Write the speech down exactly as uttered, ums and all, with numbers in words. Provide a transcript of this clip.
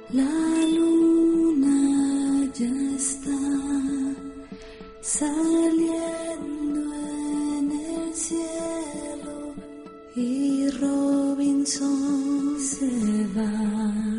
La luna ya está saliendo en el cielo y Robinson se va.